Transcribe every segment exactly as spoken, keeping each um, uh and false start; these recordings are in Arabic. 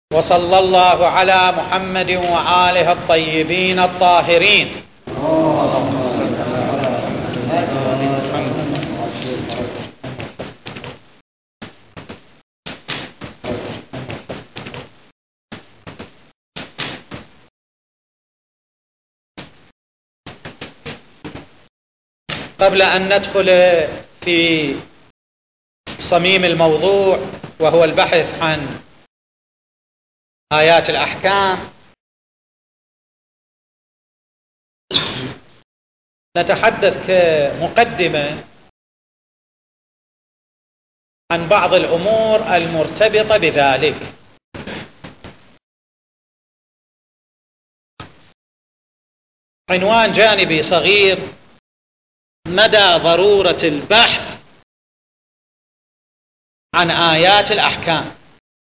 وصلى الله على محمد وآله الطيبين الطاهرين. قبل أن ندخل في صميم الموضوع وهو البحث عن آيات الأحكام، نتحدث كمقدمة عن بعض الأمور المرتبطة بذلك. عنوان جانبي صغير: مدى ضرورة البحث عن آيات الأحكام.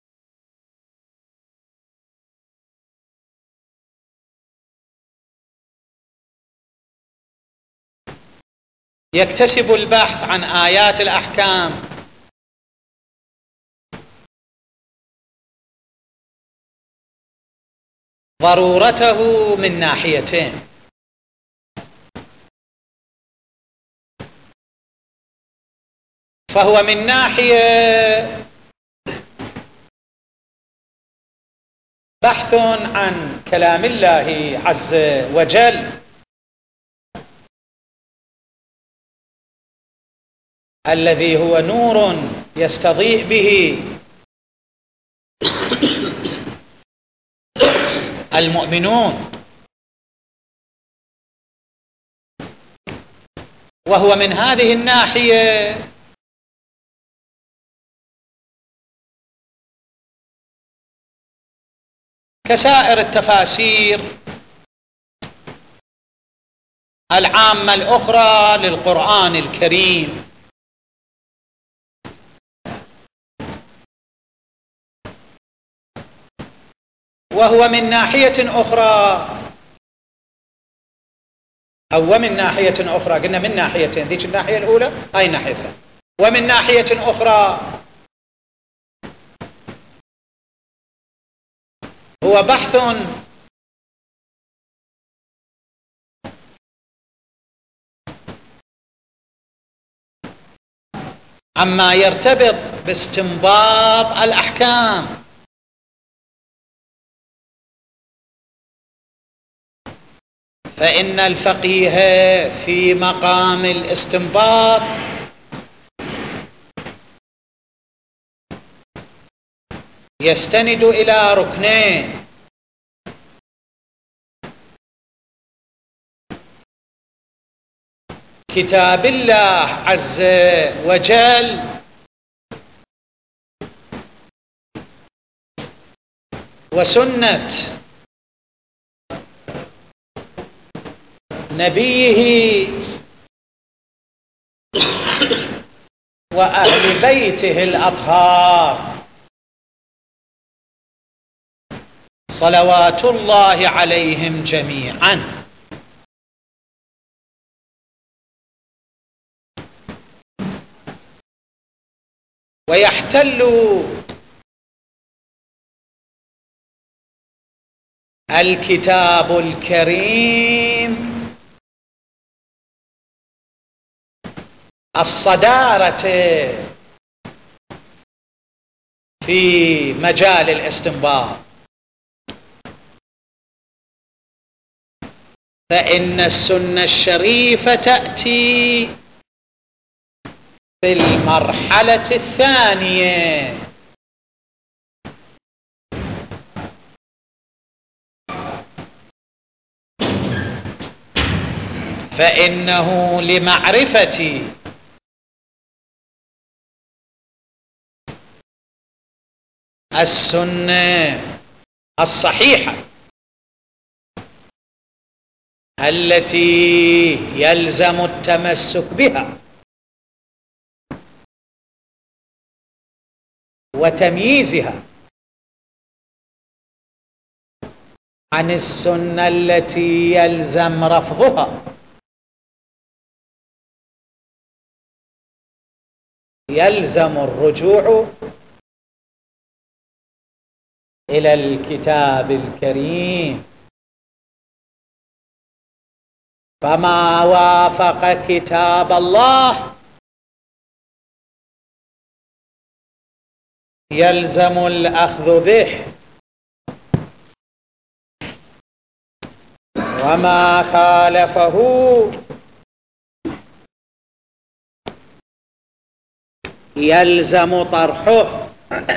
يكتسب البحث عن آيات الأحكام ضرورته من ناحيتين: فهو من ناحية بحث عن كلام الله عز وجل الذي هو نور يستضيء به المؤمنون، وهو من هذه الناحية كسائر التفاسير العامة الأخرى للقرآن الكريم. وهو من ناحية أخرى أو ومن ناحية أخرى، قلنا من ناحيتين، ذيك الناحية الأولى هاي الناحية الثانية. ومن ناحية أخرى هو بحث عما يرتبط باستنباط الأحكام، فإن الفقيه في مقام الاستنباط يستند إلى ركنين: كتاب الله عز وجل وسنة نبيه وأهل بيته الأطهار صلوات الله عليهم جميعا. ويحتل الكتاب الكريم الصدارة في مجال الاستنباط، فإن السنة الشريفة تأتي في المرحلة الثانية، فإنه لمعرفة السنة الصحيحة التي يلزم التمسك بها وتمييزها عن السنة التي يلزم رفضها، يلزم الرجوع إلى الكتاب الكريم، فما وافق كتاب الله يلزم الأخذ به، وما خالفه يلزم طرحه.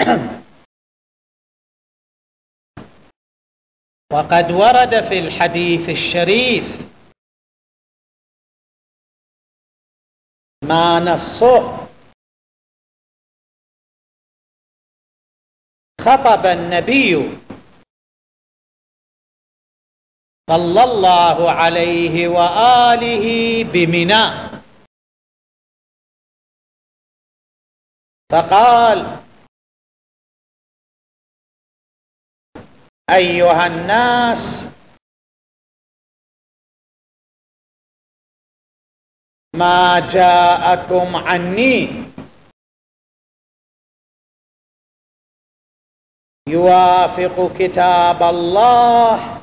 وقد ورد في الحديث الشريف ما نصه: خطب النبي صلى الله عليه وآله بمنى فقال: أيها الناس، ما جاءكم عني يوافق كتاب الله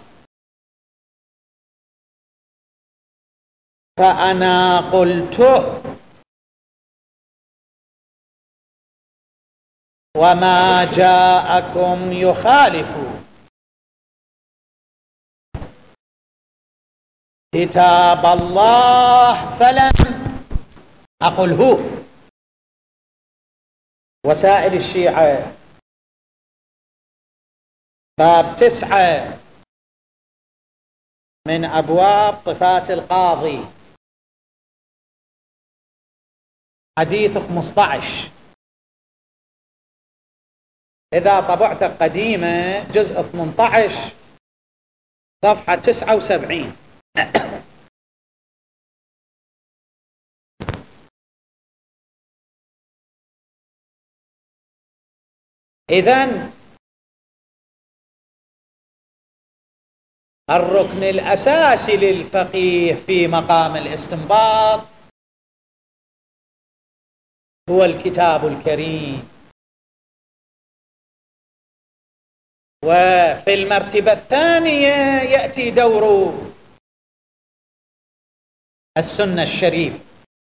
فأنا قلته، وما جاءكم يخالف كتاب الله فلن أقله. وسائل الشيعة باب تسعة من أبواب صفات القاضي، حديث خمسة عشر. إذا طبعت قديمة جزء ثمانية عشر صفحة تسعة وسبعين. إذن الركن الأساسي للفقيه في مقام الاستنباط هو الكتاب الكريم. وفي المرتبة الثانية يأتي دور السنة الشريف.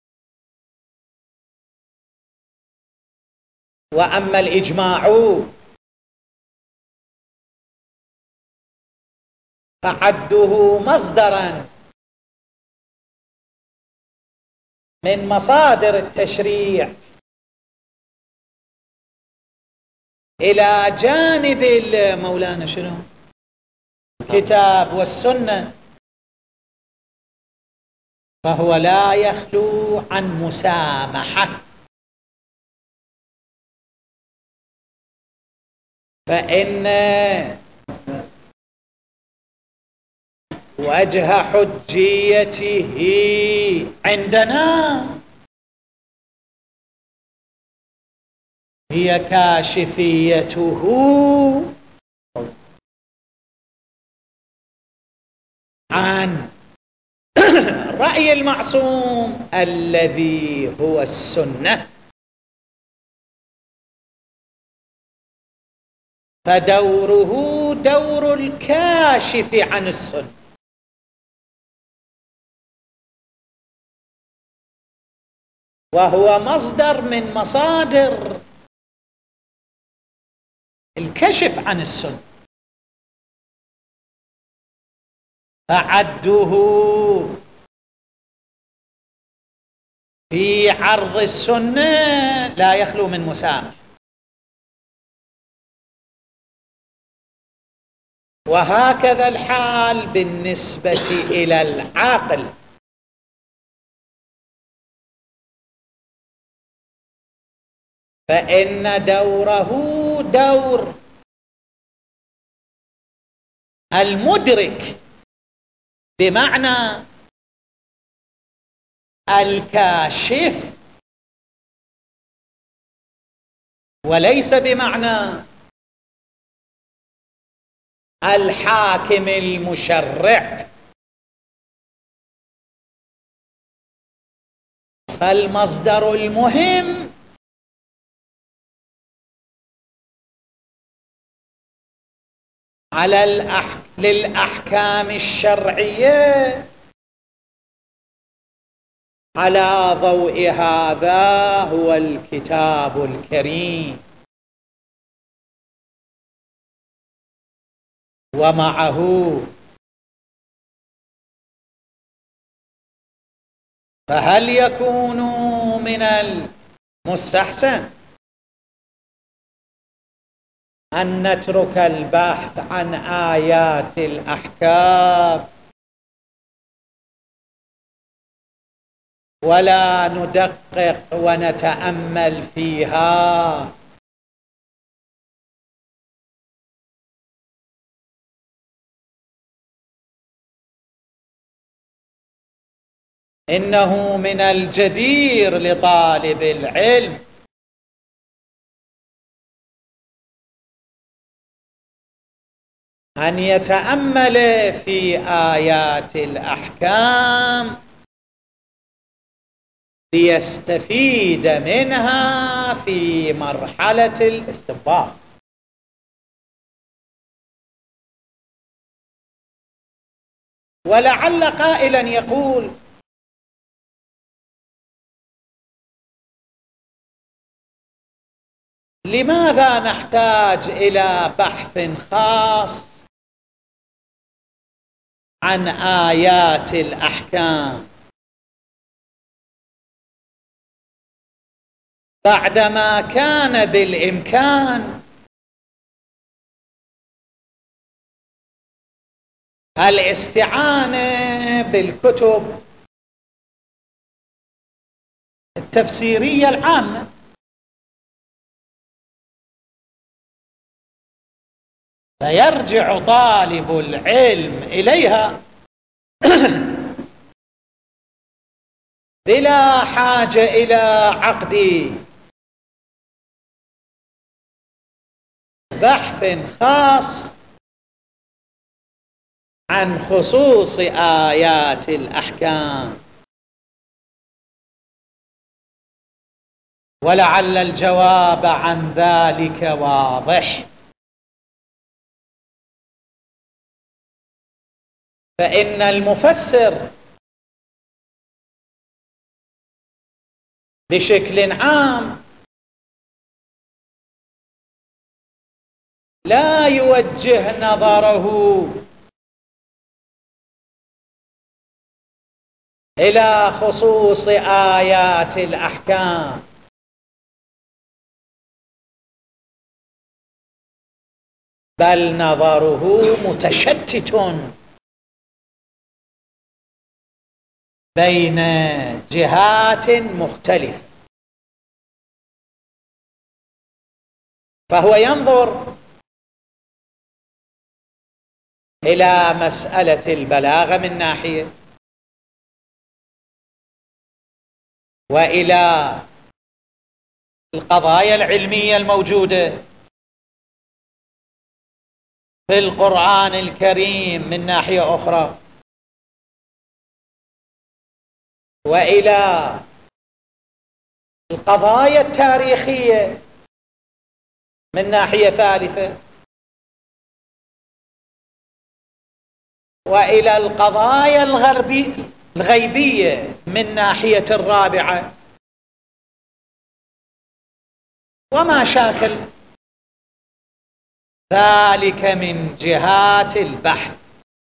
وأما الإجماع فعده مصدرا من مصادر التشريع إلى جانب مولانا شنو الكتاب والسنة، فهو لا يخلو عن مسامحة. فإن وجه حجيته عندنا هي كاشفيته عن رأي المعصوم الذي هو السنة. فدوره دور الكاشف عن السنة، وهو مصدر من مصادر الكشف عن السنة. فعده في عرض السنة لا يخلو من مسامح. وهكذا الحال بالنسبة إلى العاقل. فإن دوره دور المدرك بمعنى الكاشف، وليس بمعنى الحاكم المشرع. فالمصدر المهم على الأح... للأحكام الشرعية على ضوء هذا هو الكتاب الكريم، ومعه فهل يكون من المستحسن أن نترك البحث عن آيات الأحكام ولا ندقق ونتأمل فيها؟ إنه من الجدير لطالب العلم أن يتأمل في آيات الأحكام ليستفيد منها في مرحلة الاستنباط. ولعل قائلا يقول: لماذا نحتاج إلى بحث خاص عن آيات الأحكام بعدما كان بالإمكان الاستعانة بالكتب التفسيرية العامة؟ فيرجع طالب العلم إليها بلا حاجة إلى عقد بحث خاص عن خصوص آيات الأحكام. ولعل الجواب عن ذلك واضح. فإن المفسر بشكل عام لا يوجه نظره إلى خصوص آيات الأحكام، بل نظره متشتت بين جهات مختلفة. فهو ينظر إلى مسألة البلاغة من ناحية، وإلى القضايا العلمية الموجودة في القرآن الكريم من ناحية أخرى، وإلى القضايا التاريخية من ناحية ثالثة، وإلى القضايا الغربية الغيبية من ناحية الرابعة، وما شاكل ذلك من جهات البحث.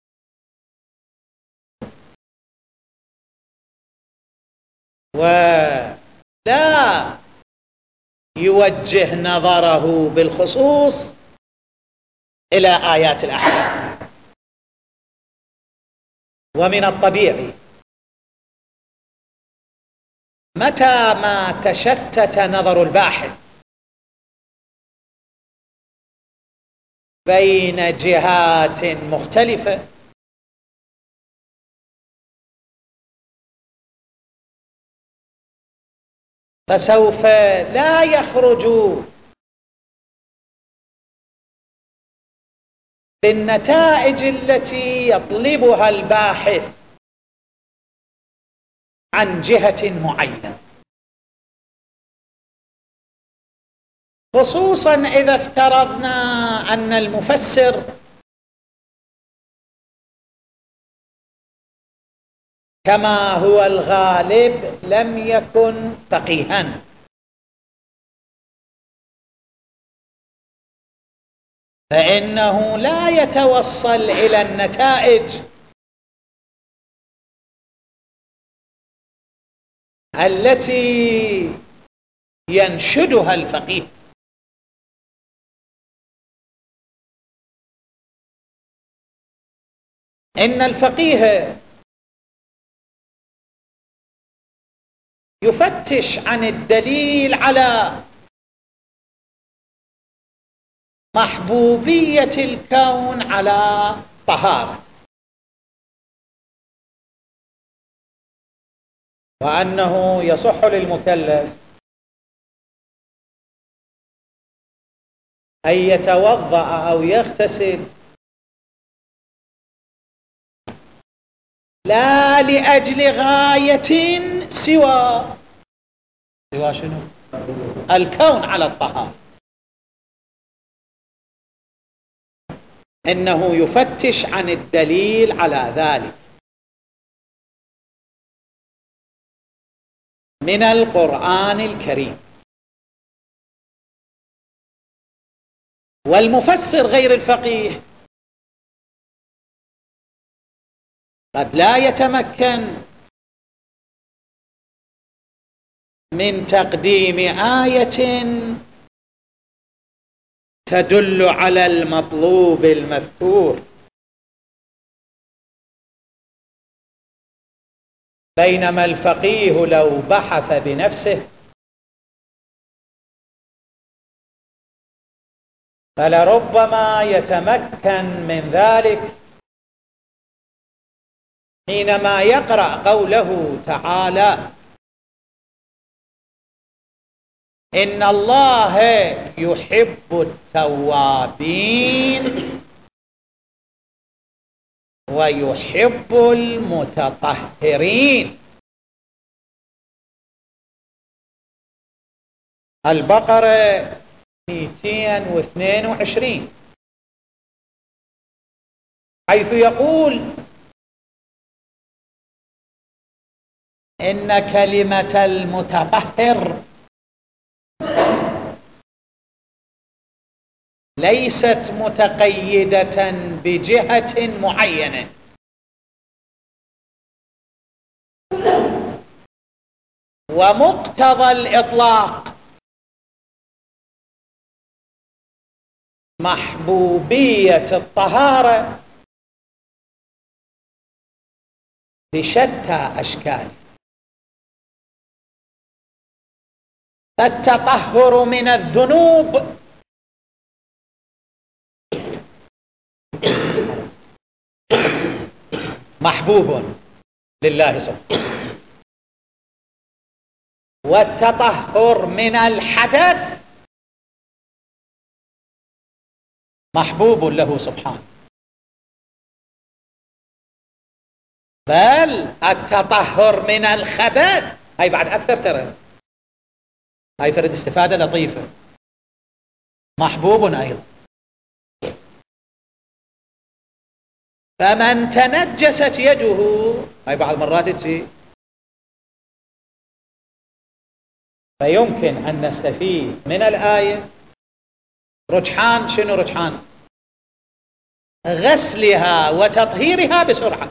ولا يوجه نظره بالخصوص إلى آيات الأحكام. ومن الطبيعي متى ما تشتت نظر الباحث بين جهات مختلفة فسوف لا يخرج بالنتائج التي يطلبها الباحث عن جهة معينة، خصوصا إذا افترضنا أن المفسر كما هو الغالب لم يكن فقيها، فإنه لا يتوصل إلى النتائج التي ينشدها الفقيه. إن الفقيه يفتش عن الدليل على محبوبية الكون على طهارة، وأنه يصح للمكلف أن يتوضأ أو يغتسل لا لأجل غاية سوى سوى شنو؟ الكون على الطهارة. إنه يفتش عن الدليل على ذلك من القرآن الكريم. والمفسر غير الفقيه قد لا يتمكن من تقديم آية تدل على المطلوب المذكور، بينما الفقيه لو بحث بنفسه فلربما يتمكن من ذلك حينما يقرأ قوله تعالى: إن الله يحب التوابين ويحب المتطهرين. البقرة مئتين واثنين وعشرين، حيث يقول: إن كلمة المتطهر ليست متقيدة بجهة معينة، ومقتضى الإطلاق محبوبية الطهارة بشتى أشكال. فالتطهر من الذنوب محبوب لله سبحانه، والتطهر من الحدث محبوب له سبحانه، بل التطهر من الخبث هاي بعد أكثر، ترى هاي فرد استفادة لطيفة، محبوب أيضا. فمن تنجست يده، هاي بعض المرات تجي، فيمكن أن نستفيد من الآية رجحان. شنو رجحان؟ غسلها وتطهيرها بسرعة،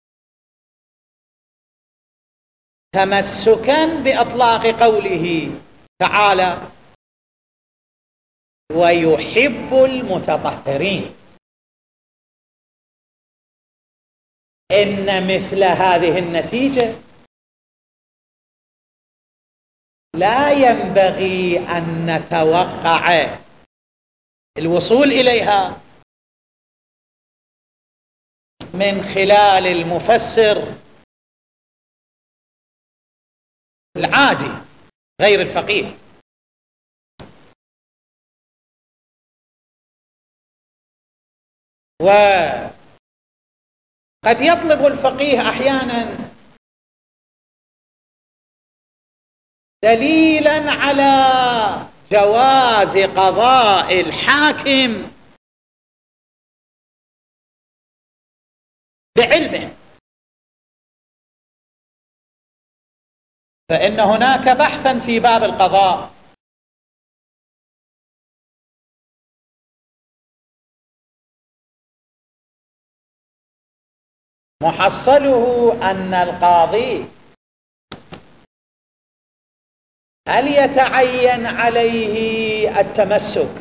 تمسكا بأطلاق قوله تعالى: ويحب المتطهرين. إن مثل هذه النتيجة لا ينبغي أن نتوقع الوصول إليها من خلال المفسر العادي غير الفقيه. وقد يطلب الفقيه أحيانا دليلا على جواز قضاء الحاكم بعلمه، فإن هناك بحثا في باب القضاء محصله أن القاضي هل يتعين عليه التمسك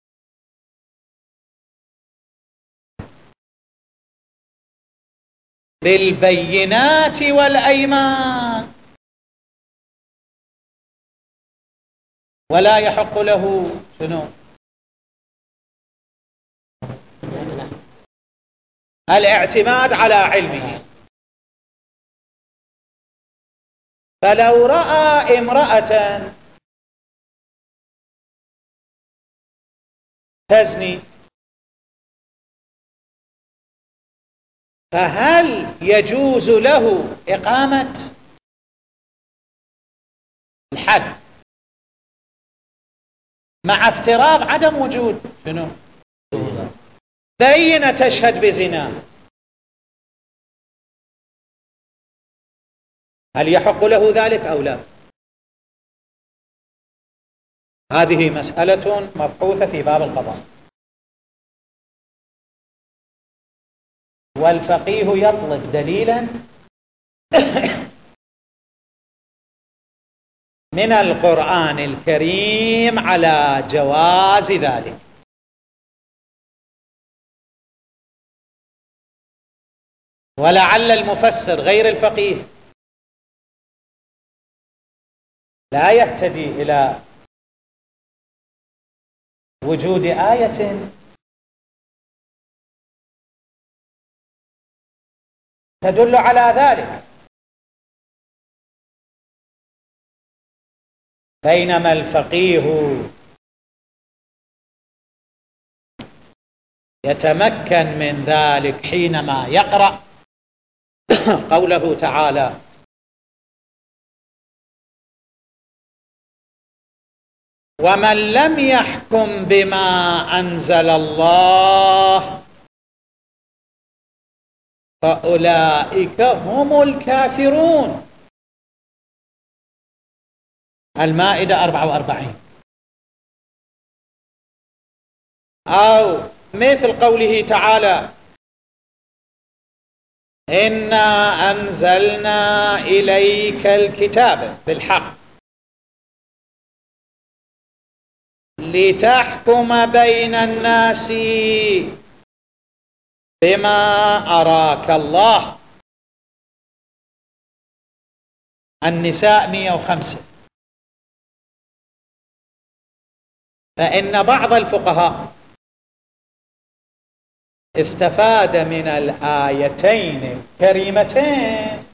بالبينات والأيمان ولا يحق له شنو الاعتماد على علمه. فلو رأى امرأة تزني فهل يجوز له إقامة الحد مع افتراض عدم وجود شنو بينة تشهد بزنا؟ هل يحق له ذلك أو لا؟ هذه مسألة مبحوثة في باب القضاء، والفقيه يطلب دليلا من القرآن الكريم على جواز ذلك. ولعل المفسر غير الفقيه لا يهتدي إلى وجود آية تدل على ذلك، بينما الفقيه يتمكن من ذلك حينما يقرأ قوله تعالى: ومن لم يحكم بما أنزل الله فأولئك هم الكافرون. المائدة أربعة وأربعين. أو مثل قوله تعالى: إنا أنزلنا إليك الكتاب بالحق لتحكم بين الناس بما أراك الله. النساء مئة وخمسة. فإن بعض الفقهاء استفاد من الآيتين الكريمتين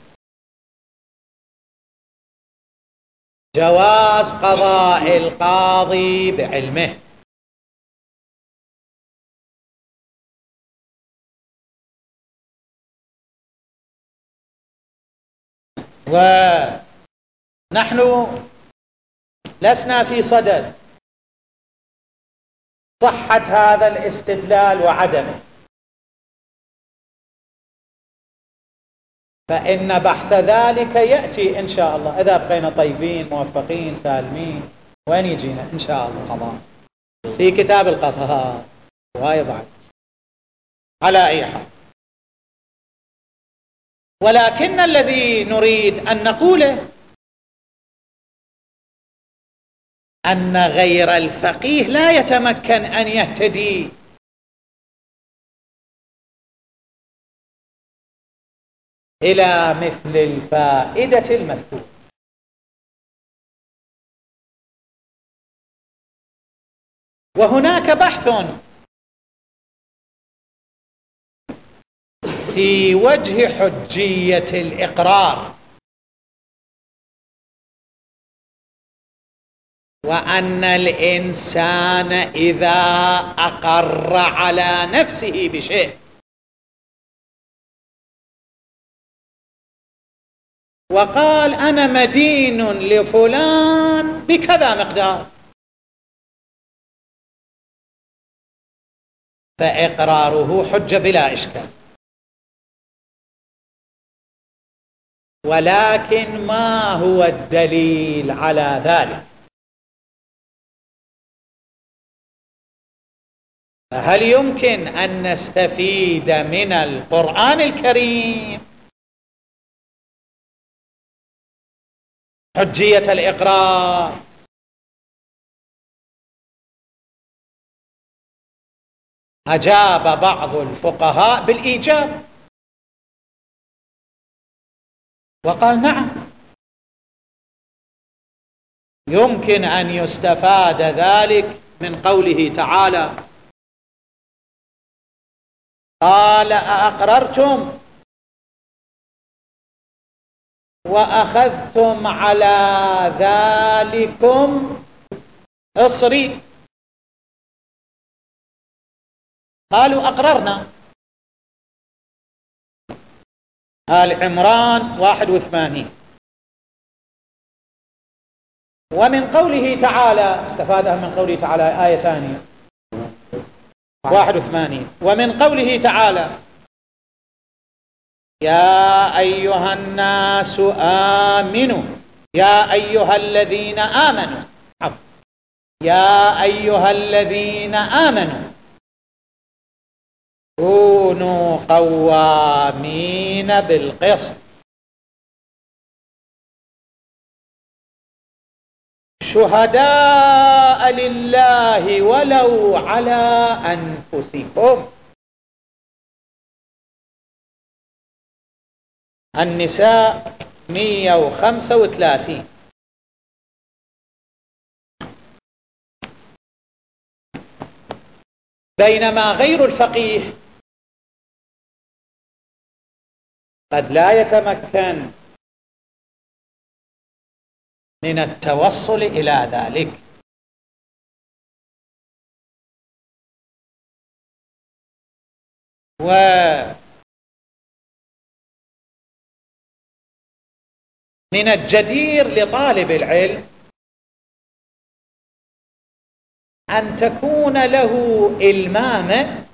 جواز قضاء القاضي بعلمه، ونحن لسنا في صدد صحة هذا الاستدلال وعدمه، فإن بحث ذلك يأتي إن شاء الله إذا بقينا طيبين موفقين سالمين. وين يجينا إن شاء الله قضاء في كتاب القضاء ويضع على أي حال. ولكن الذي نريد أن نقوله أن غير الفقيه لا يتمكن أن يهتدي إلى مثل الفائدة المذكورة. وهناك بحث في وجه حجية الإقرار، وأن الإنسان إذا أقر على نفسه بشيء وقال أنا مدين لفلان بكذا مقدار، فإقراره حجة بلا إشكال. ولكن ما هو الدليل على ذلك؟ فهل يمكن أن نستفيد من القرآن الكريم حجية الإقرار؟ أجاب بعض الفقهاء بالإيجاب وقال نعم، يمكن أن يستفاد ذلك من قوله تعالى: قال أأقررتم وأخذتم على ذلكم إصري؟ قالوا أقررنا. آل عمران واحد وثمانين. ومن قوله تعالى استفادها من قوله تعالى آية ثانية واحد وثمانين. ومن قوله تعالى: يا أيها الناس آمنوا يا أيها الذين آمنوا يا أيها الذين آمنوا كونوا قوامين بالقسط شهداء لله ولو على أنفسكم. النساء مئة وخمسة وثلاثين. بينما غير الفقيه قد لا يتمكن من التوصل إلى ذلك، ومن الجدير لطالب العلم أن تكون له إلمامة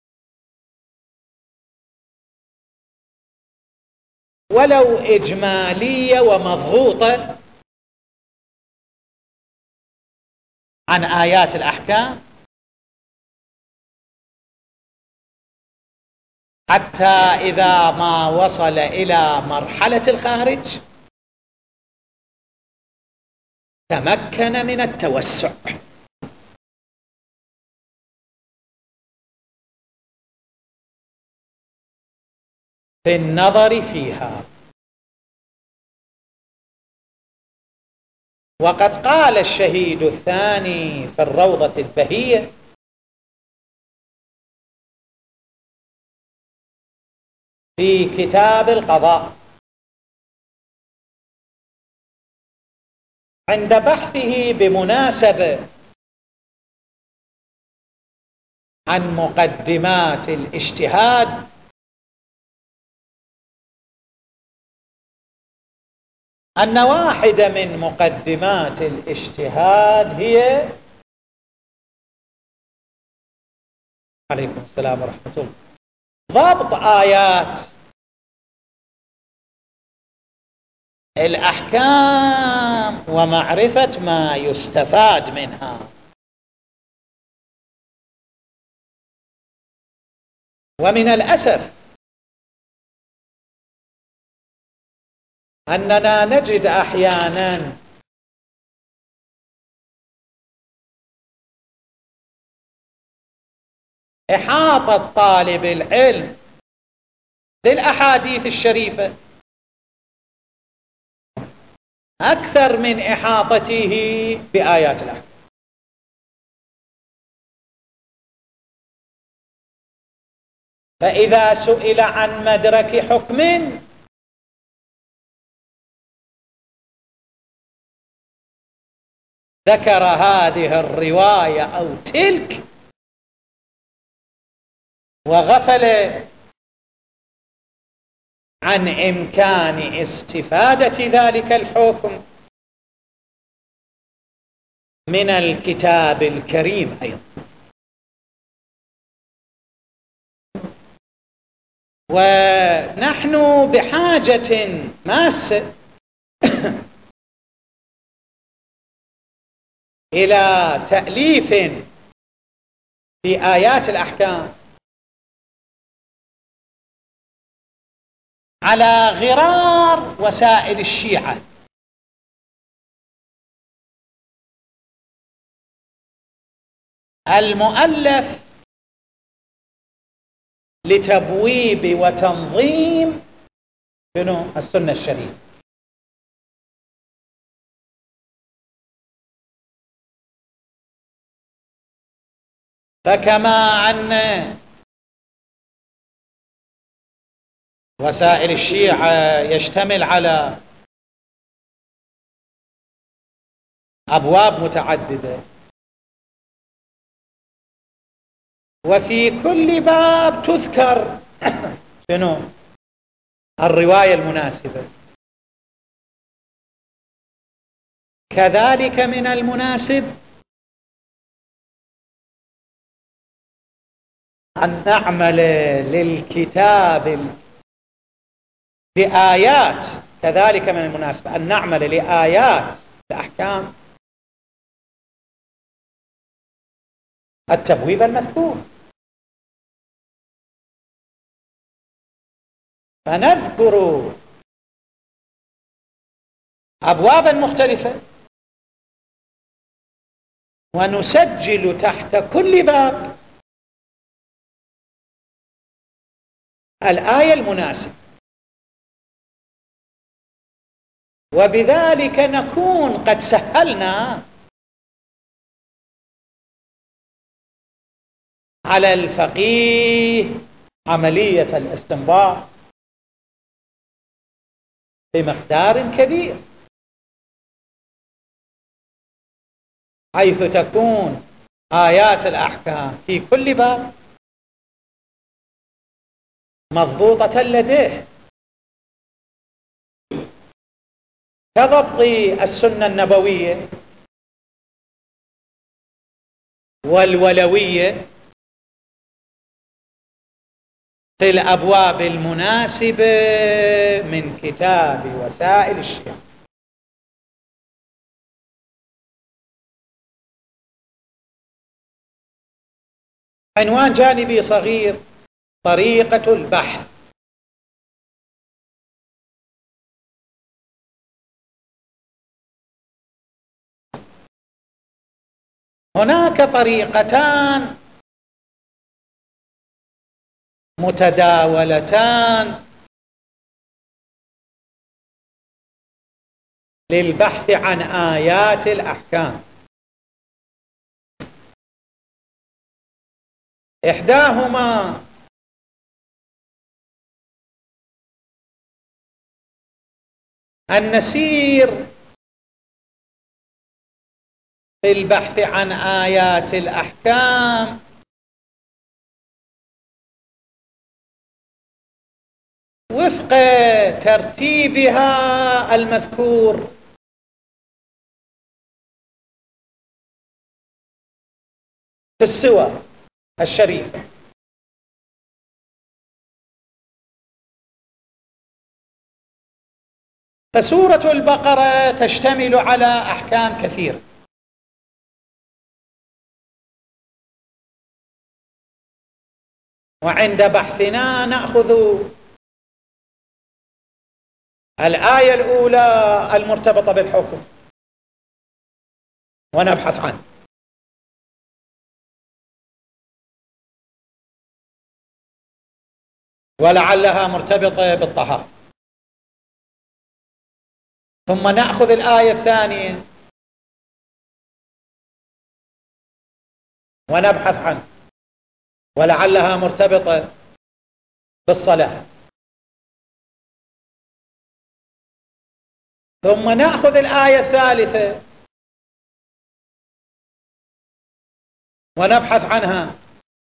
ولو إجمالية ومضغوطة عن آيات الأحكام، حتى إذا ما وصل إلى مرحلة الخارج تمكن من التوسع في النظر فيها. وقد قال الشهيد الثاني في الروضة البهية: في كتاب القضاء عند بحثه بمناسبة عن مقدمات الاجتهاد أن واحدة من مقدمات الاجتهاد هي عليكم السلام ورحمة الله ضبط آيات الأحكام ومعرفة ما يستفاد منها. ومن الأسف أننا نجد أحيانا إحاطة طالب العلم بالأحاديث الشريفة أكثر من إحاطته بآيات الأحكام. فإذا سئل عن مدرك حكم ذكر هذه الرواية أو تلك وغفل عن إمكان استفادة ذلك الحكم من الكتاب الكريم أيضا. ونحن بحاجة ماسة إلى تأليف في آيات الأحكام على غرار وسائل الشيعة، المؤلف لتبويب وتنظيم شنو؟ السنة الشريفة. فكما أن وسائل الشيعة يشتمل على أبواب متعددة، وفي كل باب تذكر شنو؟ الرواية المناسبة، كذلك من المناسب أن نعمل للكتاب لآيات، كذلك من المناسب أن نعمل لآيات الأحكام التبويب المذكور، فنذكر أبوابا مختلفة ونسجل تحت كل باب الآية المناسبة، وبذلك نكون قد سهلنا على الفقيه عملية الاستنباط بمقدار كبير، حيث تكون آيات الأحكام في كل باب مضبوطة لديه، كضبط السنة النبوية والولوية في الأبواب المناسبة من كتاب وسائل الشيعة. عنوان جانبي صغير: طريقة البحث. هناك طريقتان متداولتان للبحث عن آيات الأحكام. إحداهما أن نسير في البحث عن آيات الأحكام وفق ترتيبها المذكور في السور الشريفة، فسورة البقرة تشتمل على أحكام كثيرة، وعند بحثنا نأخذ الآية الأولى المرتبطة بالحكم ونبحث عنه، ولعلها مرتبطة بالطهارة، ثم نأخذ الآية الثانية ونبحث عنه، ولعلها مرتبطة بالصلاة، ثم نأخذ الآية الثالثة ونبحث عنها،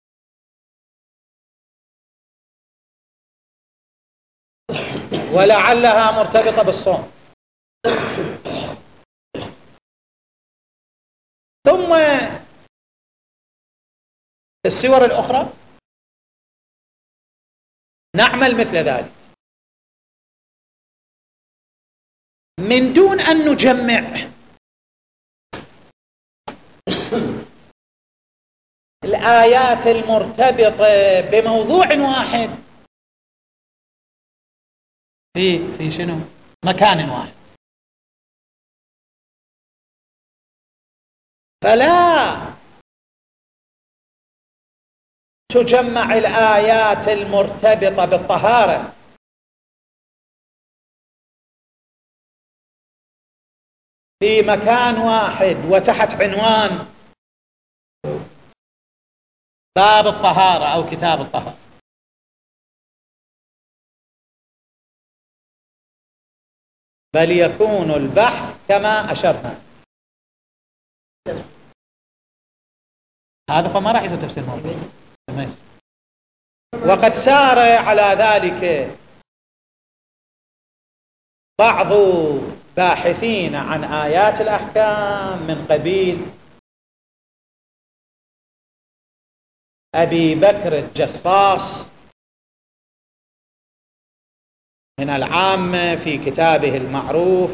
ولعلها مرتبطة بالصوم، ثم السور الأخرى نعمل مثل ذلك من دون أن نجمع الآيات المرتبطة بموضوع واحد في في شنو؟ مكان واحد. فلا تجمع الآيات المرتبطة بالطهارة في مكان واحد وتحت عنوان باب الطهارة أو كتاب الطهارة، بل يكون البحث كما أشرنا. هذا فما راح يصير تفسير موضوع. وقد سار على ذلك بعض باحثين عن آيات الأحكام من قبيل أبي بكر الجصاص من العامة في كتابه المعروف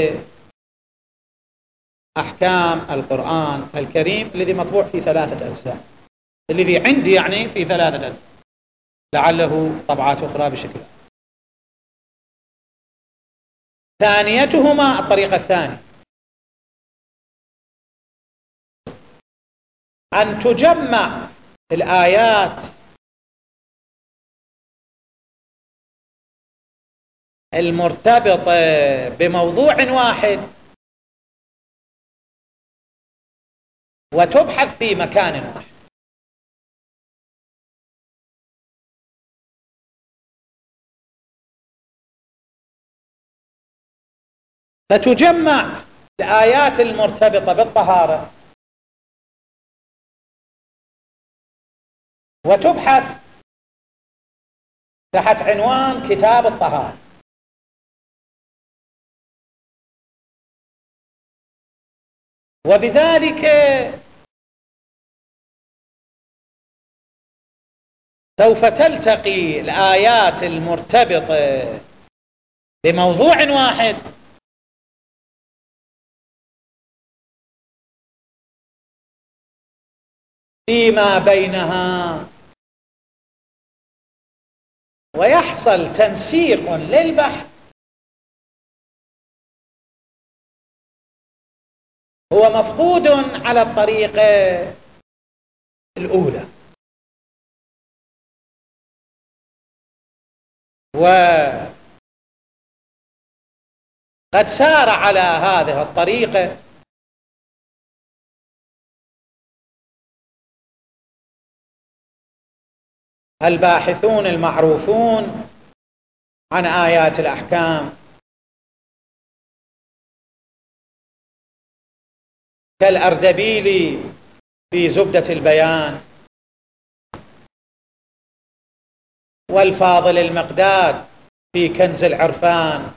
بأحكام القرآن الكريم الذي مطبوع في ثلاثة أجزاء، الذي عندي يعني في ثلاثة أجزاء، لعله طبعات أخرى بشكل. ثانيتهما الطريقة الثانية أن تجمع الآيات المرتبطة بموضوع واحد وتبحث في مكان واحد. فتجمع الآيات المرتبطة بالطهارة وتبحث تحت عنوان كتاب الطهارة، وبذلك سوف تلتقي الآيات المرتبطة بموضوع واحد فيما بينها، ويحصل تنسيق للبحث هو مفقود على الطريقة الأولى. وقد سار على هذه الطريقة الباحثون المعروفون عن آيات الأحكام كالأردبيلي في زبدة البيان، والفاضل المقداد في كنز العرفان،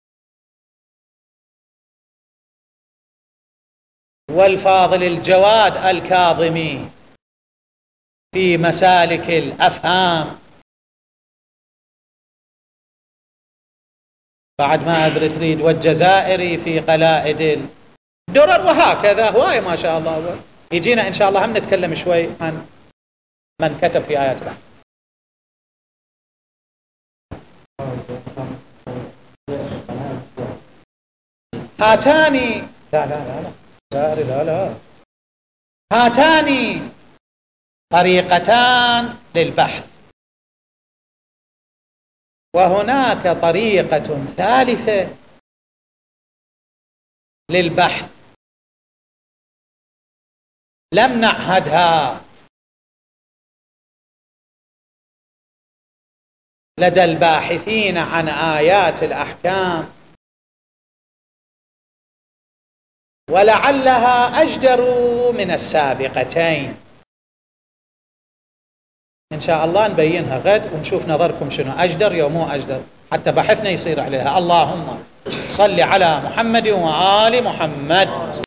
والفاضل الجواد الكاظمي في مسالك الأفهام. بعد ما أدري تريد، والجزائري في قلائد الدرر، وهكذا هواية ما شاء الله. يجينا إن شاء الله هم نتكلم شوي عن من كتب في آيات الأحكام. هاتان لا لا لا لا لا لا هاتان طريقتان للبحث، وهناك طريقة ثالثة للبحث لم نعهدها لدى الباحثين عن آيات الأحكام، ولعلها أجدر من السابقتين. إن شاء الله نبينها غد ونشوف نظركم شنو أجدر يوم مو أجدر، حتى بحثنا يصير عليها. اللهم صل على محمد وآل محمد.